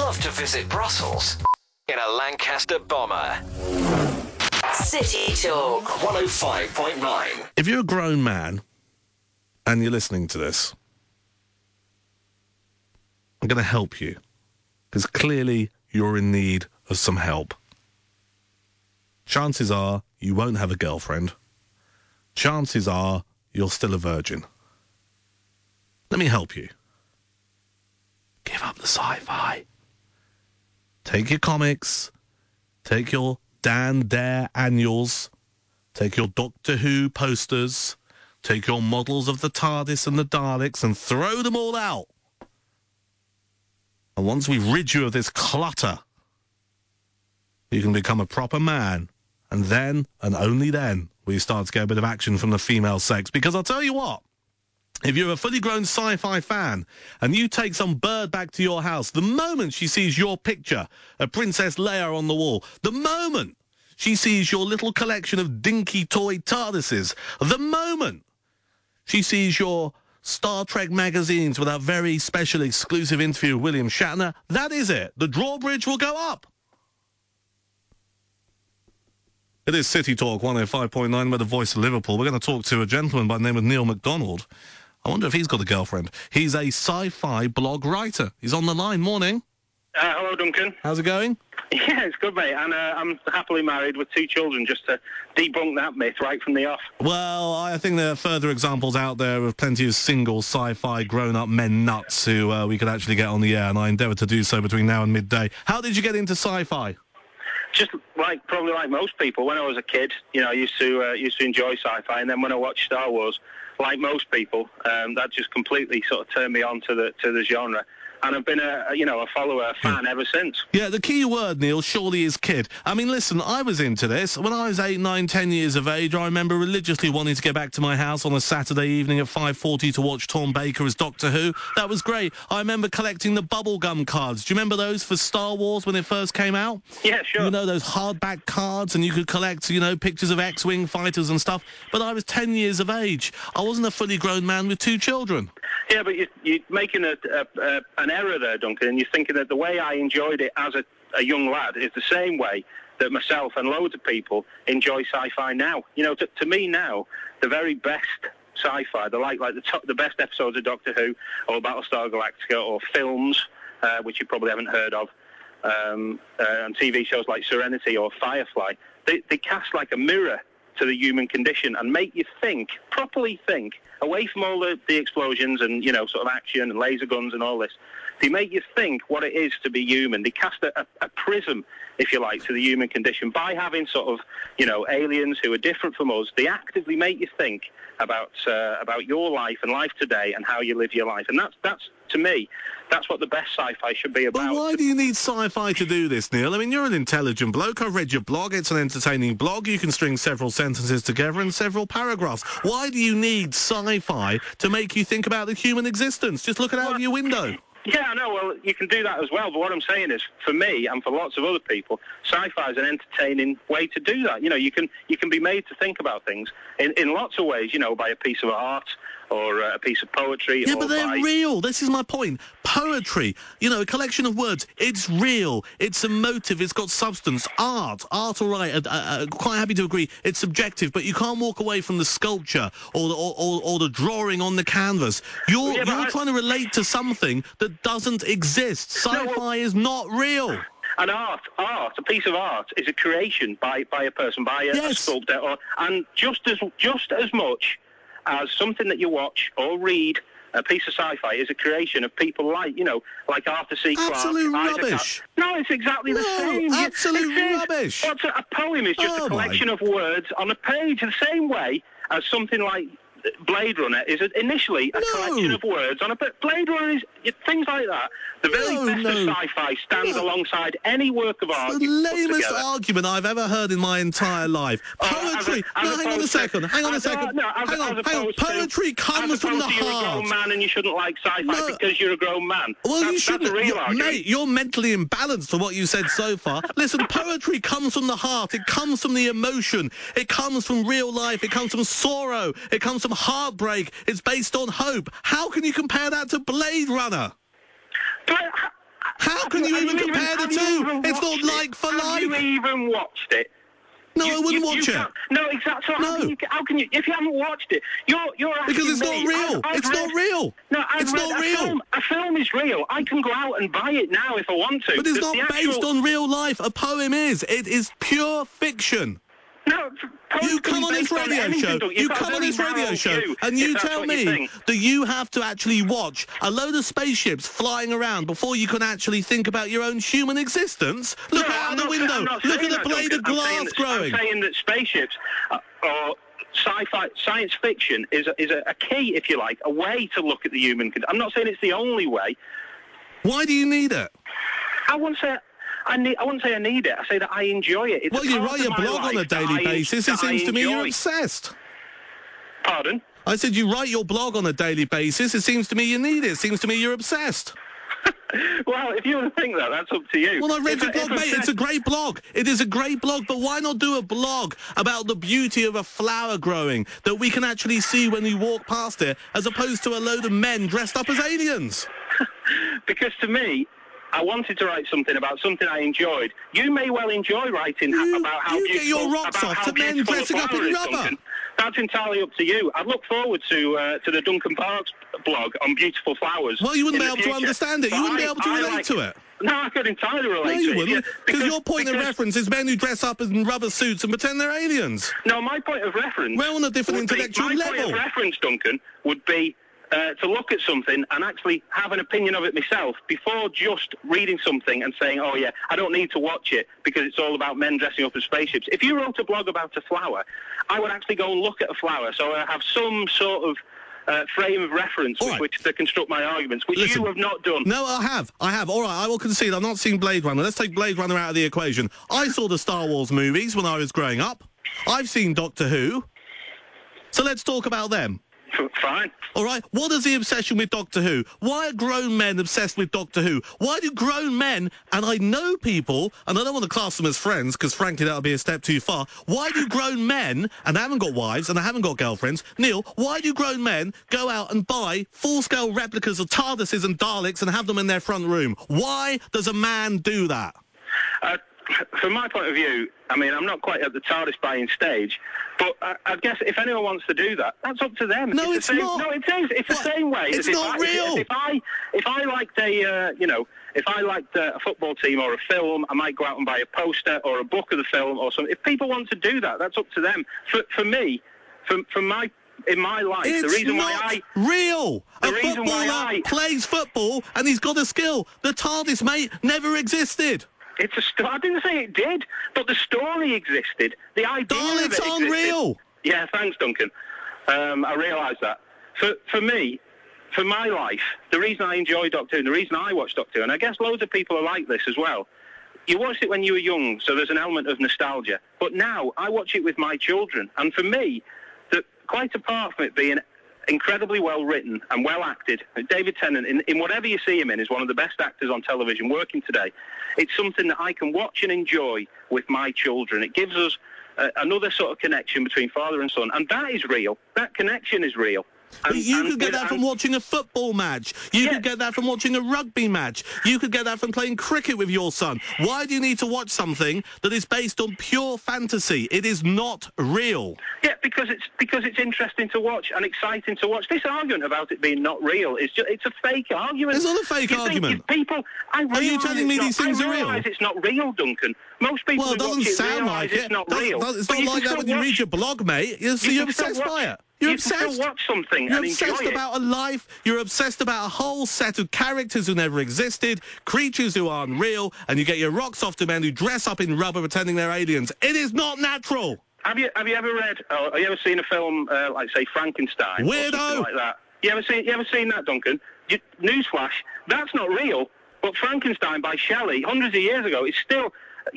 love to visit Brussels in a Lancaster bomber. City Talk 105.9. If you're a grown man and you're listening to this, I'm going to help you, because clearly you're in need of some help. Chances are you won't have a girlfriend. Chances are you're still a virgin. Let me help you. Give up the sci-fi. Take your comics. Take your Dan Dare annuals. Take your Doctor Who posters. Take your models of the TARDIS and the Daleks and throw them all out. And once we rid you of this clutter, you can become a proper man. And then, and only then, we start to get a bit of action from the female sex. Because I'll tell you what, if you're a fully grown sci-fi fan and you take some bird back to your house, the moment she sees your picture of Princess Leia on the wall, the moment she sees your little collection of dinky toy TARDISes, the moment she sees your Star Trek magazines with our very special exclusive interview with William Shatner, that is it. The drawbridge will go up. It is City Talk 105.9 with the voice of Liverpool. We're going to talk to a gentleman by the name of Neil MacDonald. I wonder if he's got a girlfriend. He's a sci-fi blog writer. He's on the line. Morning. Hello, Duncan. How's it going? Yeah, it's good, mate. And I'm happily married with 2 children, just to debunk that myth right from the off. Well, I think there are further examples out there of plenty of single sci-fi grown-up men nuts who we could actually get on the air, and I endeavour to do so between now and midday. How did you get into sci-fi? Just probably like most people. When I was a kid, I used to enjoy sci-fi, and then when I watched Star Wars, like most people, that just completely sort of turned me on to the genre. And I've been a follower, a fan ever since. Yeah, the key word, Neil, surely is kid. I mean, listen, I was into this. When I was 8, 9, 10 years of age, I remember religiously wanting to get back to my house on a Saturday evening at 5:40 to watch Tom Baker as Doctor Who. That was great. I remember collecting the bubblegum cards. Do you remember those for Star Wars when it first came out? Yeah, sure. You know, those hardback cards, and you could collect, pictures of X-Wing fighters and stuff. But I was 10 years of age. I wasn't a fully grown man with 2 children. Yeah, but you're making an error there, Duncan, and you're thinking that the way I enjoyed it as a young lad is the same way that myself and loads of people enjoy sci-fi now. To me now, the very best sci-fi, the best episodes of Doctor Who or Battlestar Galactica or films, which you probably haven't heard of, and TV shows like Serenity or Firefly, they cast like a mirror to the human condition and make you properly think, away from all the explosions and, sort of action and laser guns and all this. They make you think what it is to be human. They cast a prism, if you like, to the human condition by having sort of, aliens who are different from us. They actively make you think about your life and life today and how you live your life. And that's to me, that's what the best sci-fi should be about. But why do you need sci-fi to do this, Neil? I mean, you're an intelligent bloke. I've read your blog. It's an entertaining blog. You can string several sentences together in several paragraphs. Why do you need sci-fi to make you think about the human existence? Just look out of your window. Yeah, I know. Well, you can do that as well. But what I'm saying is, for me and for lots of other people, sci-fi is an entertaining way to do that. You can be made to think about things in lots of ways. By a piece of art or a piece of poetry. Yeah, but they're real. This is my point. Poetry, a collection of words. It's real. It's emotive. It's got substance. Art, all right. Quite happy to agree. It's subjective, but you can't walk away from the sculpture or the drawing on the canvas. You're trying to relate to something that doesn't exist. Sci-fi is not real. And art, a piece of art is a creation by a person, by a sculptor, and just as much as something that you watch or read, a piece of sci-fi is a creation of people like Arthur C. Clarke. Absolute rubbish. No, it's exactly the same. Absolute rubbish. A poem is just a collection of words on a page, the same way as something like Blade Runner is initially a collection of words on a Blade Runner is things like that. The very best of sci-fi stands alongside any work of art. The lamest argument I've ever heard in my entire life. Poetry. Hang on a second. Poetry comes from the heart. You're a grown man and you shouldn't like sci-fi because you're a grown man. Well, you shouldn't. That's a real argument. Mate, you're mentally imbalanced for what you said so far. Listen, poetry comes from the heart. It comes from the emotion. It comes from real life. It comes from sorrow. It comes from heartbreak. It's based on hope. How can you compare that to Blade Runner? But how How can you even compare the two? It's not like for like. Have you even watched it? No, I wouldn't watch it. No, exactly. No. How can you? If you haven't watched it, you're asking because it's me. not real. It's not real. No, it's not real. A film is real. I can go out and buy it now if I want to. But it's not based on real life. A poem is. It is pure fiction. No, you come on this radio show. You come on this radio show, and you tell me that you have to actually watch a load of spaceships flying around before you can actually think about your own human existence. Look out the window. Look at the blade of glass growing. I'm saying that spaceships or sci-fi, science fiction is a key, if you like, a way to look at the human condition. I'm not saying it's the only way. Why do you need it? I wouldn't say I need it. I say that I enjoy it. Well, you write a blog on a daily basis. It seems to me you're obsessed. Pardon? I said you write your blog on a daily basis. It seems to me you need it. It seems to me you're obsessed. Well, if you want to think that, that's up to you. Well, I read your blog, mate. It's a great blog. It is a great blog, but why not do a blog about the beauty of a flower growing that we can actually see when we walk past it, as opposed to a load of men dressed up as aliens? Because to me, I wanted to write something about something I enjoyed. You may well enjoy writing about how you get your rocks off to men dressing up in rubber. Duncan. That's entirely up to you. I'd look forward to the Duncan Parks blog on beautiful flowers. Well, you wouldn't be able to understand it. You wouldn't be able to relate to it. No, I could entirely relate to it. No, you wouldn't. Because your point of reference is men who dress up in rubber suits and pretend they're aliens. No, my point of reference... We're on a different intellectual level. My point of reference, Duncan, would be to look at something and actually have an opinion of it myself before just reading something and saying, oh yeah, I don't need to watch it because it's all about men dressing up as spaceships. If you wrote a blog about a flower, I would actually go and look at a flower, so I have some sort of frame of reference with which to construct my arguments, which you have not done. No, I have. All right, I will concede. I've not seen Blade Runner. Let's take Blade Runner out of the equation. I saw the Star Wars movies when I was growing up. I've seen Doctor Who. So let's talk about them. Fine. All right, what is the obsession with Doctor Who? Why are grown men obsessed with Doctor Who? Why do grown men, and I know people, and I don't want to class them as friends, because frankly that would be a step too far, why do grown men, and I haven't got wives, and I haven't got girlfriends, Neil, why do grown men go out and buy full-scale replicas of TARDISes and Daleks and have them in their front room? Why does a man do that? From my point of view, I mean, I'm not quite at the TARDIS buying stage, but I guess if anyone wants to do that, that's up to them. No, it's not. No, it is. It's the same way. It's not real. If I liked if I liked a football team or a film, I might go out and buy a poster or a book of the film or something. If people want to do that, that's up to them. For me, in my life, the reason why I... real. A footballer plays football and he's got a skill. The TARDIS, mate, never existed. It's a story. I didn't say it did, but the story existed. The idea of it existed. Daleks aren't real. Yeah, thanks, Duncan. I realise that. For me, for my life, the reason I enjoy Doctor Who, and the reason I watch Doctor Who, and I guess loads of people are like this as well, you watched it when you were young, so there's an element of nostalgia. But now, I watch it with my children, and for me, quite apart from it being incredibly well written and well acted, David Tennant, in whatever you see him in, is one of the best actors on television working today. It's something that I can watch and enjoy with my children. It gives us another sort of connection between father and son, and that is real. That connection is real. You could get that from watching a football match. You could get that from watching a rugby match. You could get that from playing cricket with your son. Why do you need to watch something that is based on pure fantasy? It is not real. Yeah, because it's interesting to watch and exciting to watch. This argument about it being not real is it's a fake argument. It's not a fake argument. Are you telling me these things are real? I realise it's not real, Duncan. Most people well, it doesn't sound like it. It's not real. It's not like that when you read your blog, mate. You're obsessed by it. You're obsessed. You can still watch something You're and enjoy it. obsessed about a life. You're obsessed about a whole set of characters who never existed, creatures who aren't real, and you get your rocks off to men who dress up in rubber pretending they're aliens. It is not natural. Have you ever read? Have you ever seen a film like, say, Frankenstein? Weirdo. Or something like that? You ever seen that, Duncan? Newsflash, that's not real. But Frankenstein by Shelley, hundreds of years ago, is still,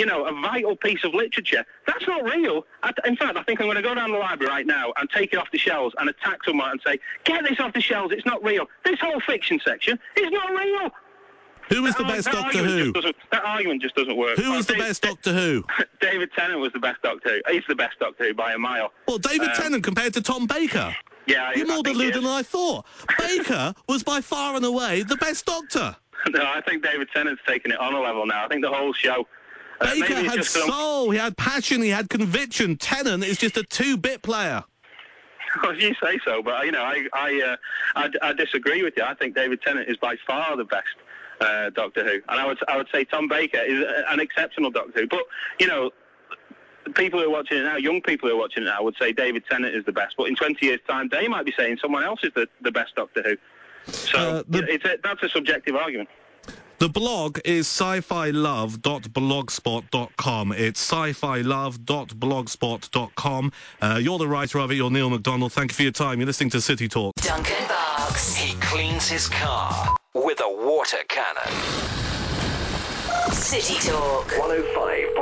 a vital piece of literature. That's not real. In fact, I think I'm going to go down the library right now and take it off the shelves and attack someone and say, get this off the shelves, it's not real. This whole fiction section is not real. Who was the best Doctor Who? That argument just doesn't work. Who was the best Doctor Who? David Tennant was the best Doctor Who. He's the best Doctor Who by a mile. Well, David Tennant compared to Tom Baker? Yeah. You're more deluded than I thought. Baker was by far and away the best Doctor. No, I think David Tennant's taken it on a level now. I think the whole show... Baker maybe it's had just soul, he had passion, he had conviction. Tennant is just a two-bit player. Well, you say so, but I disagree with you. I think David Tennant is by far the best Doctor Who, and I would say Tom Baker is an exceptional Doctor Who. But people who are watching it now, young people who are watching it now, would say David Tennant is the best. But in 20 years' time, they might be saying someone else is the best Doctor Who. So that's a subjective argument. The blog is sci-fi-love.blogspot.com. It's sci-fi-love.blogspot.com. You're the writer of it. You're Neil McDonald. Thank you for your time. You're listening to City Talk. Duncan Barks. He cleans his car with a water cannon. City Talk 105.